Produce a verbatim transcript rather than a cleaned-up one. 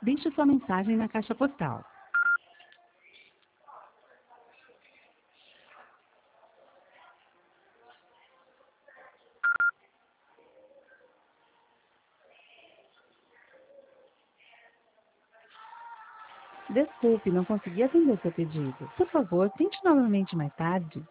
Deixe sua mensagem na caixa postal. Desculpe, não consegui atender seu pedido. Por favor, tente novamente mais tarde.